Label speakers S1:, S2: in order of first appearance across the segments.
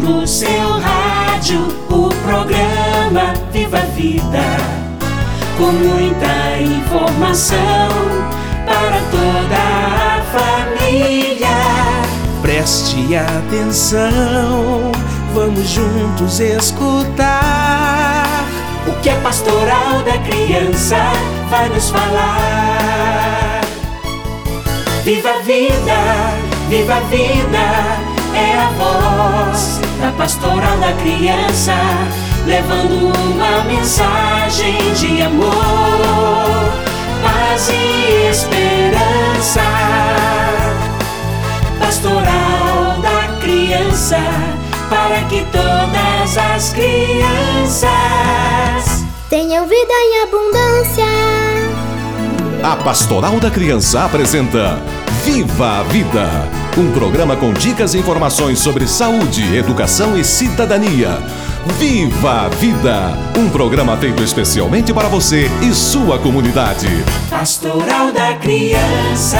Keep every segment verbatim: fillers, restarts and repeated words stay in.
S1: no seu rádio o programa Viva a Vida, com muita informação para toda a família.
S2: Preste atenção, vamos juntos escutar
S1: o que a Pastoral da Criança vai nos falar. Viva a vida, viva a vida, é a voz da Pastoral da Criança, levando uma mensagem de amor, paz e esperança. Pastoral da Criança, para que todas as crianças
S3: tenham vida em abundância.
S4: A Pastoral da Criança apresenta Viva a Vida, um programa com dicas e informações sobre saúde, educação e cidadania. Viva a Vida, um programa feito especialmente para você e sua comunidade.
S1: Pastoral da Criança.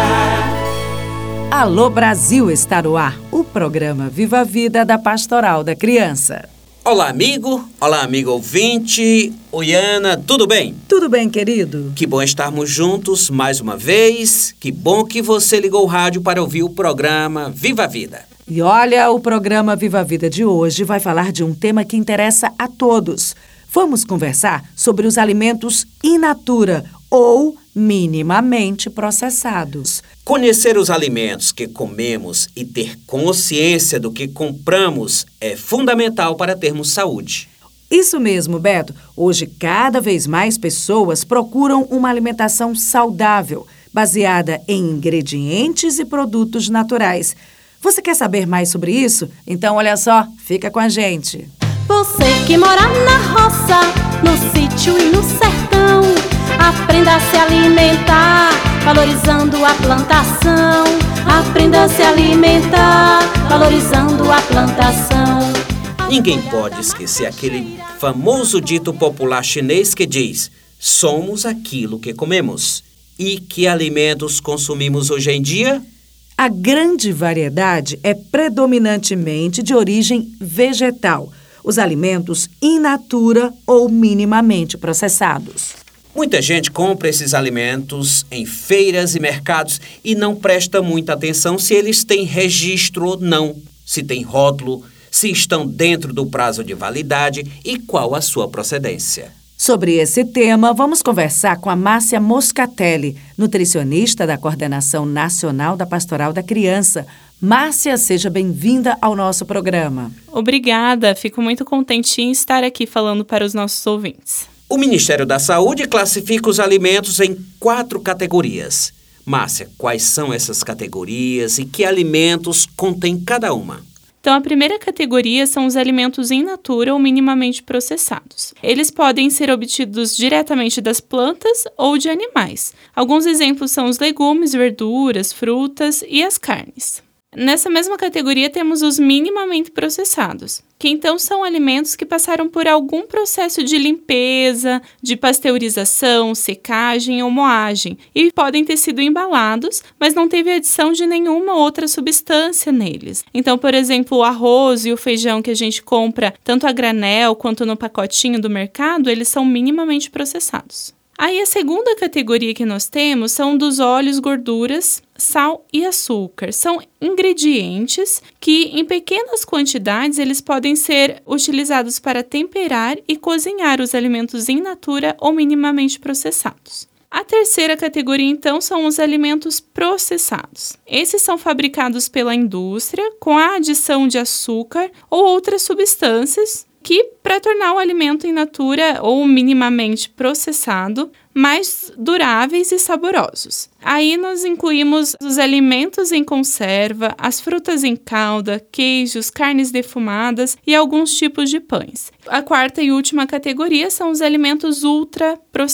S5: Alô Brasil, está no ar o programa Viva a Vida da Pastoral da Criança.
S6: Olá, amigo. Olá, amigo ouvinte. Oiana, tudo bem?
S5: Tudo bem, querido.
S6: Que bom estarmos juntos mais uma vez. Que bom que você ligou o rádio para ouvir o programa Viva a Vida.
S5: E olha, o programa Viva a Vida de hoje vai falar de um tema que interessa a todos. Vamos conversar sobre os alimentos in natura ou minimamente processados.
S6: Conhecer os alimentos que comemos e ter consciência do que compramos é fundamental para termos saúde.
S5: Isso mesmo, Beto. Hoje, cada vez mais pessoas procuram uma alimentação saudável, baseada em ingredientes e produtos naturais. Você quer saber mais sobre isso? Então, olha só, fica com a gente.
S7: Você que mora na roça, no sítio e no sertão, aprenda a se alimentar, valorizando a plantação. Aprenda a se alimentar, valorizando a plantação.
S6: Ninguém pode esquecer aquele famoso dito popular chinês que diz: somos aquilo que comemos. E que alimentos consumimos hoje em dia?
S5: A grande variedade é predominantemente de origem vegetal. Os alimentos in natura ou minimamente processados.
S6: Muita gente compra esses alimentos em feiras e mercados e não presta muita atenção se eles têm registro ou não, se tem rótulo, se estão dentro do prazo de validade e qual a sua procedência.
S5: Sobre esse tema, vamos conversar com a Márcia Moscatelli, nutricionista da Coordenação Nacional da Pastoral da Criança. Márcia, seja bem-vinda ao nosso programa.
S8: Obrigada, fico muito contente em estar aqui falando para os nossos ouvintes.
S6: O Ministério da Saúde classifica os alimentos em quatro categorias. Márcia, quais são essas categorias e que alimentos contém cada uma?
S8: Então, a primeira categoria são os alimentos in natura ou minimamente processados. Eles podem ser obtidos diretamente das plantas ou de animais. Alguns exemplos são os legumes, verduras, frutas e as carnes. Nessa mesma categoria temos os minimamente processados, que então são alimentos que passaram por algum processo de limpeza, de pasteurização, secagem ou moagem e podem ter sido embalados, mas não teve adição de nenhuma outra substância neles. Então, por exemplo, o arroz e o feijão que a gente compra tanto a granel quanto no pacotinho do mercado, eles são minimamente processados. Aí a segunda categoria que nós temos são dos óleos, gorduras, sal e açúcar. São ingredientes que em pequenas quantidades eles podem ser utilizados para temperar e cozinhar os alimentos in natura ou minimamente processados. A terceira categoria, então, são os alimentos processados. Esses são fabricados pela indústria com a adição de açúcar ou outras substâncias que para tornar o alimento in natura ou minimamente processado mais duráveis e saborosos. Aí nós incluímos os alimentos em conserva, as frutas em calda, queijos, carnes defumadas e alguns tipos de pães. A quarta e última categoria são os alimentos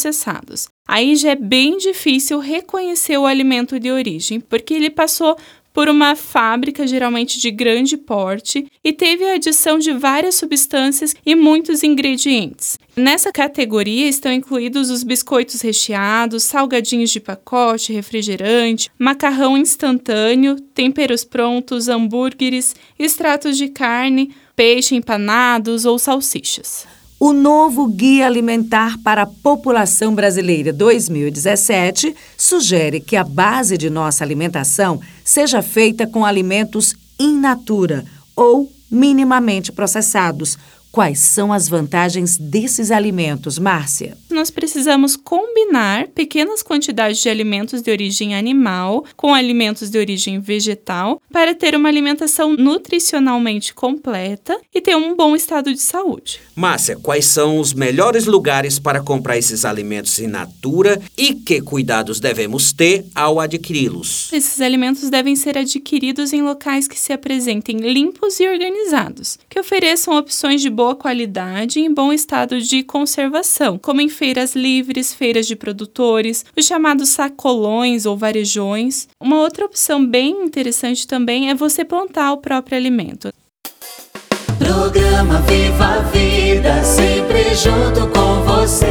S8: ultraprocessados. Aí já é bem difícil reconhecer o alimento de origem, porque ele passou por uma fábrica, geralmente de grande porte, e teve a adição de várias substâncias e muitos ingredientes. Nessa categoria estão incluídos os biscoitos recheados, salgadinhos de pacote, refrigerante, macarrão instantâneo, temperos prontos, hambúrgueres, extratos de carne, peixe empanados ou salsichas.
S5: O novo Guia Alimentar para a População Brasileira dois mil e dezessete sugere que a base de nossa alimentação seja feita com alimentos in natura ou minimamente processados. Quais são as vantagens desses alimentos, Márcia?
S8: Nós precisamos combinar pequenas quantidades de alimentos de origem animal com alimentos de origem vegetal para ter uma alimentação nutricionalmente completa e ter um bom estado de saúde.
S6: Márcia, quais são os melhores lugares para comprar esses alimentos in natura e que cuidados devemos ter ao adquiri-los?
S8: Esses alimentos devem ser adquiridos em locais que se apresentem limpos e organizados, que ofereçam opções de boa qualidade e em bom estado de conservação, como em feiras livres, feiras de produtores, os chamados sacolões ou varejões. Uma outra opção bem interessante também é você plantar o próprio alimento.
S1: Programa Viva a Vida, sempre junto com você.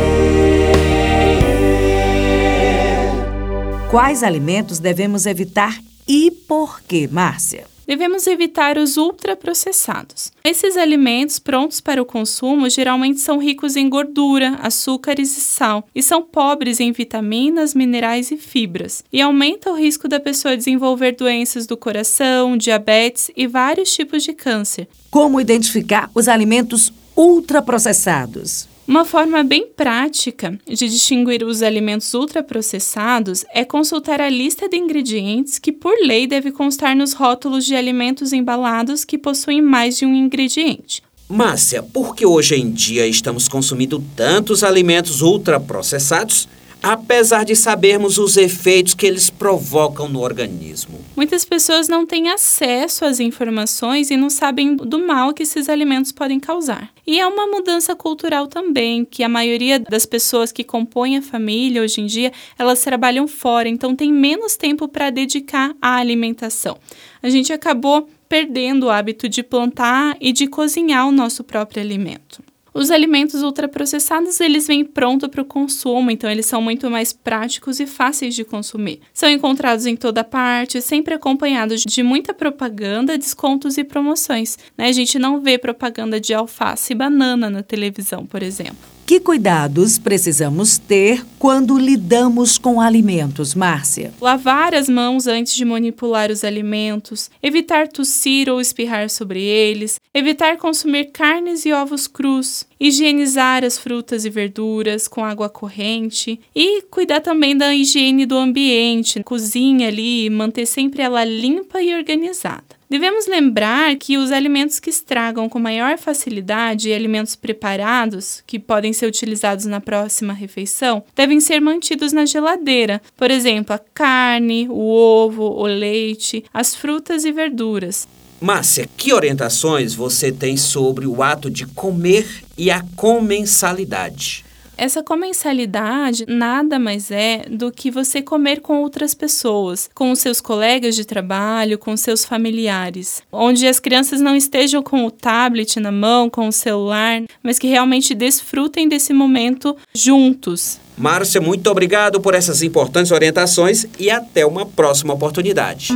S5: Quais alimentos devemos evitar e por quê, Márcia?
S8: Devemos evitar os ultraprocessados. Esses alimentos prontos para o consumo geralmente são ricos em gordura, açúcares e sal, e são pobres em vitaminas, minerais e fibras, e aumenta o risco da pessoa desenvolver doenças do coração, diabetes e vários tipos de câncer.
S5: Como identificar os alimentos ultraprocessados?
S8: Uma forma bem prática de distinguir os alimentos ultraprocessados é consultar a lista de ingredientes que, por lei, deve constar nos rótulos de alimentos embalados que possuem mais de um ingrediente.
S6: Márcia, por que hoje em dia estamos consumindo tantos alimentos ultraprocessados, apesar de sabermos os efeitos que eles provocam no organismo?
S8: Muitas pessoas não têm acesso às informações e não sabem do mal que esses alimentos podem causar. E é uma mudança cultural também, que a maioria das pessoas que compõem a família hoje em dia, elas trabalham fora, então tem menos tempo para dedicar à alimentação. A gente acabou perdendo o hábito de plantar e de cozinhar o nosso próprio alimento. Os alimentos ultraprocessados, eles vêm pronto para o consumo, então eles são muito mais práticos e fáceis de consumir. São encontrados em toda parte, sempre acompanhados de muita propaganda, descontos e promoções, né? A gente não vê propaganda de alface e banana na televisão, por exemplo.
S5: Que cuidados precisamos ter quando lidamos com alimentos, Márcia?
S8: Lavar as mãos antes de manipular os alimentos, evitar tossir ou espirrar sobre eles, evitar consumir carnes e ovos crus, higienizar as frutas e verduras com água corrente e cuidar também da higiene do ambiente, cozinha ali, manter sempre ela limpa e organizada. Devemos lembrar que os alimentos que estragam com maior facilidade e alimentos preparados, que podem ser utilizados na próxima refeição, devem ser mantidos na geladeira. Por exemplo, a carne, o ovo, o leite, as frutas e verduras.
S6: Márcia, que orientações você tem sobre o ato de comer e a comensalidade?
S8: Essa comensalidade nada mais é do que você comer com outras pessoas, com os seus colegas de trabalho, com seus familiares, onde as crianças não estejam com o tablet na mão, com o celular, mas que realmente desfrutem desse momento juntos.
S6: Márcia, muito obrigado por essas importantes orientações e até uma próxima oportunidade.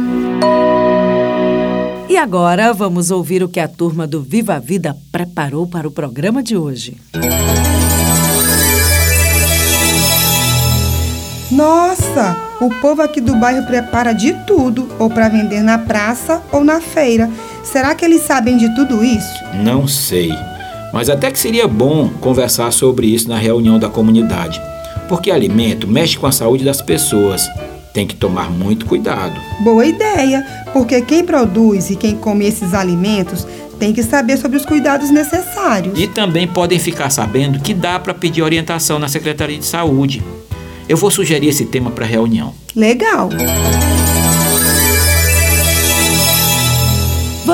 S5: E agora vamos ouvir o que a turma do Viva a Vida preparou para o programa de hoje.
S9: Nossa, o povo aqui do bairro prepara de tudo, ou para vender na praça ou na feira. Será que eles sabem de tudo isso?
S10: Não sei, mas até que seria bom conversar sobre isso na reunião da comunidade, porque alimento mexe com a saúde das pessoas. Tem que tomar muito cuidado.
S9: Boa ideia, porque quem produz e quem come esses alimentos tem que saber sobre os cuidados necessários.
S10: E também podem ficar sabendo que dá para pedir orientação na Secretaria de Saúde. Eu vou sugerir esse tema para a reunião.
S9: Legal!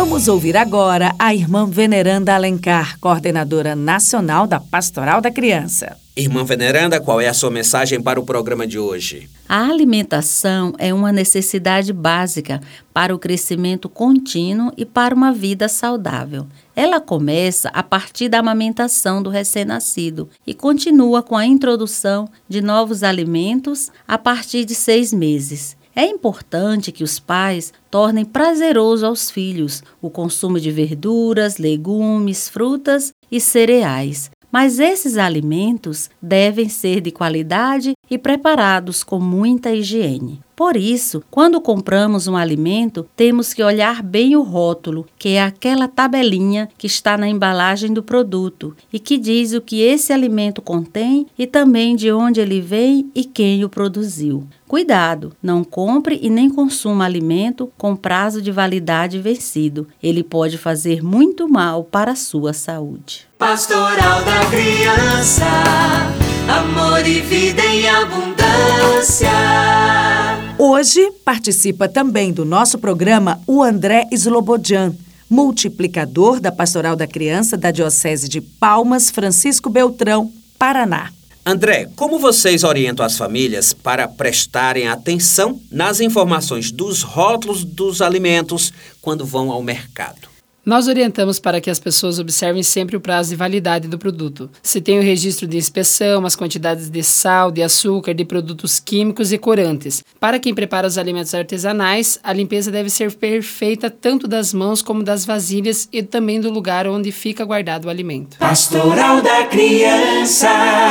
S5: Vamos ouvir agora a irmã Veneranda Alencar, coordenadora nacional da Pastoral da Criança.
S6: Irmã Veneranda, qual é a sua mensagem para o programa de hoje?
S11: A alimentação é uma necessidade básica para o crescimento contínuo e para uma vida saudável. Ela começa a partir da amamentação do recém-nascido e continua com a introdução de novos alimentos a partir de seis meses. É importante que os pais tornem prazeroso aos filhos o consumo de verduras, legumes, frutas e cereais. Mas esses alimentos devem ser de qualidade e preparados com muita higiene. Por isso, quando compramos um alimento, temos que olhar bem o rótulo, que é aquela tabelinha que está na embalagem do produto e que diz o que esse alimento contém e também de onde ele vem e quem o produziu. Cuidado, não compre e nem consuma alimento com prazo de validade vencido. Ele pode fazer muito mal para a sua saúde.
S1: Pastoral da Criança, amor e vida em abundância.
S5: Hoje participa também do nosso programa o André Slobodian, multiplicador da Pastoral da Criança da Diocese de Palmas, Francisco Beltrão, Paraná.
S6: André, como vocês orientam as famílias para prestarem atenção nas informações dos rótulos dos alimentos quando vão ao mercado?
S12: Nós orientamos para que as pessoas observem sempre o prazo de validade do produto. Se tem o registro de inspeção, as quantidades de sal, de açúcar, de produtos químicos e corantes. Para quem prepara os alimentos artesanais, a limpeza deve ser perfeita tanto das mãos como das vasilhas e também do lugar onde fica guardado o alimento.
S1: Pastoral da Criança.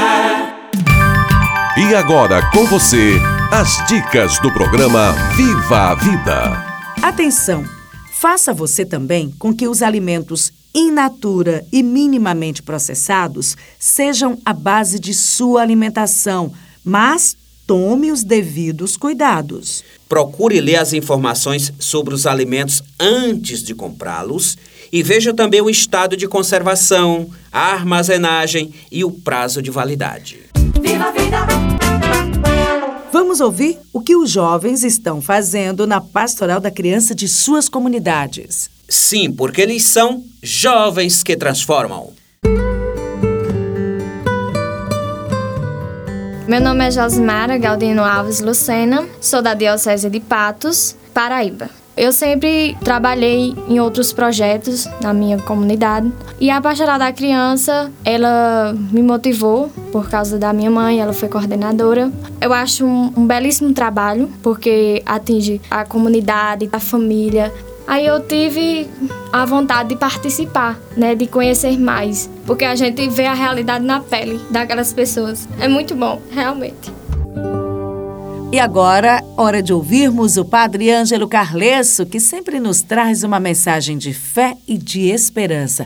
S4: E agora com você, as dicas do programa Viva a Vida.
S5: Atenção! Faça você também com que os alimentos in natura e minimamente processados sejam a base de sua alimentação, mas tome os devidos cuidados.
S6: Procure ler as informações sobre os alimentos antes de comprá-los e veja também o estado de conservação, a armazenagem e o prazo de validade.
S1: Viva a vida!
S5: Vamos ouvir o que os jovens estão fazendo na Pastoral da Criança de suas comunidades.
S6: Sim, porque eles são jovens que transformam.
S13: Meu nome é Josimara Galdino Alves Lucena, sou da Diocese de Patos, Paraíba. Eu sempre trabalhei em outros projetos na minha comunidade e a Pastoral da Criança, ela me motivou por causa da minha mãe, ela foi coordenadora. Eu acho um, um belíssimo trabalho porque atinge a comunidade, a família. Aí eu tive a vontade de participar, né, de conhecer mais, porque a gente vê a realidade na pele daquelas pessoas. É muito bom, realmente.
S5: E agora, hora de ouvirmos o Padre Ângelo Carlesso, que sempre nos traz uma mensagem de fé e de esperança.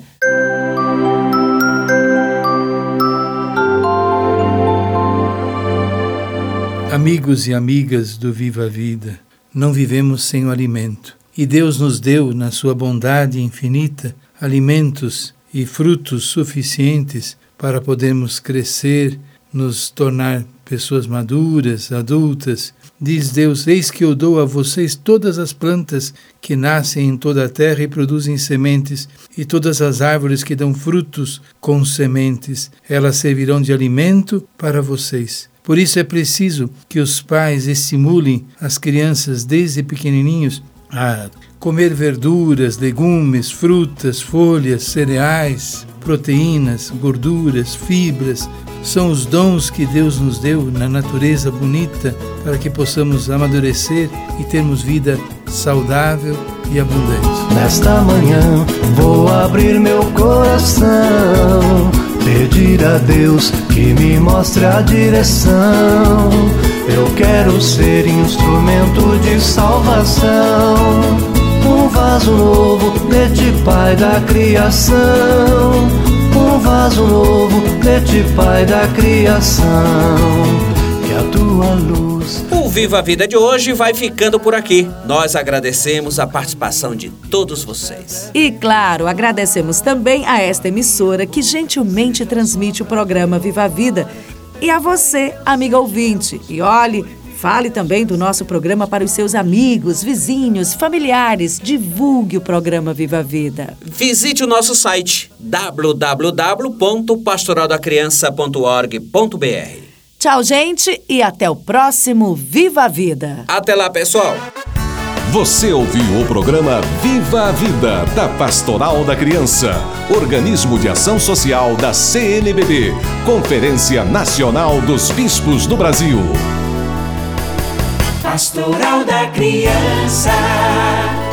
S14: Amigos e amigas do Viva a Vida, não vivemos sem o alimento. E Deus nos deu, na sua bondade infinita, alimentos e frutos suficientes para podermos crescer, nos tornar pessoas maduras, adultas. Diz Deus, eis que eu dou a vocês todas as plantas que nascem em toda a terra e produzem sementes, e todas as árvores que dão frutos com sementes. Elas servirão de alimento para vocês. Por isso é preciso que os pais estimulem as crianças desde pequenininhos a comer verduras, legumes, frutas, folhas, cereais, proteínas, gorduras, fibras. São os dons que Deus nos deu na natureza bonita para que possamos amadurecer e termos vida saudável e abundante.
S15: Nesta manhã vou abrir meu coração, pedir a Deus que me mostre a direção. Eu quero ser instrumento de salvação, um vaso novo de ti, Pai da criação. Um vaso novo de ti, Pai da criação, que a tua luz...
S6: O Viva a Vida de hoje vai ficando por aqui. Nós agradecemos a participação de todos vocês.
S5: E, claro, agradecemos também a esta emissora que gentilmente transmite o programa Viva a Vida. E a você, amiga ouvinte. E olhe, Fale também do nosso programa para os seus amigos, vizinhos, familiares. Divulgue o programa Viva a Vida.
S6: Visite o nosso site w w w ponto pastoral da criança ponto org ponto b r.
S5: Tchau, gente, e até o próximo Viva a Vida.
S6: Até lá, pessoal.
S4: Você ouviu o programa Viva a Vida, da Pastoral da Criança, organismo de ação social da C N B B, Conferência Nacional dos Bispos do Brasil.
S1: Pastoral da Criança.